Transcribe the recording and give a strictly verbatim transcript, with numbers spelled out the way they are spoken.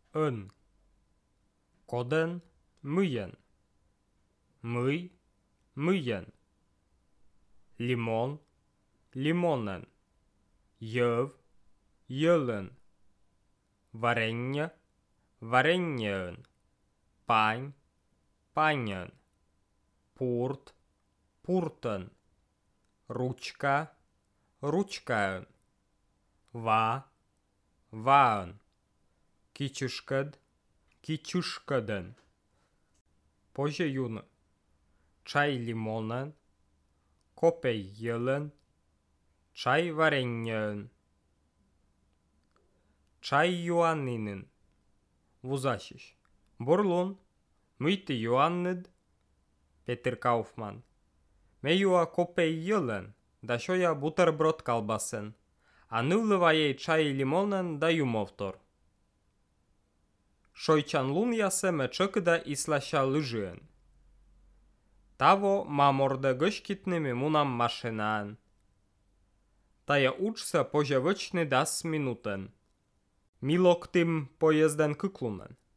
ön. Koden, myjen. Myj, myjen. Limon, limonen. Jöv, jölen. Варення, вареннєн. Пань, панєн. Пурт, пуртен. Ручка, ручкаен. Ва, ваен. Кичушкед, кичушкеден. Позеюн. Чай лимонен. Копей єлен. Чай вареннєн. Чай юаннинен. Вузашиш. Борлон. Мыйты юаннед. Петер Кауфман. Меюа копей єлен. Да шо я бутерброд калбасен. А нывлыва ей чай лимонен да юмовтор. Шойчан лун ясе мечекда ислаша лыжыен. Таво маморде гышкитными мунам машинаан. Тая учса позевычны дас минутен. Милоктым поезден кыклунен.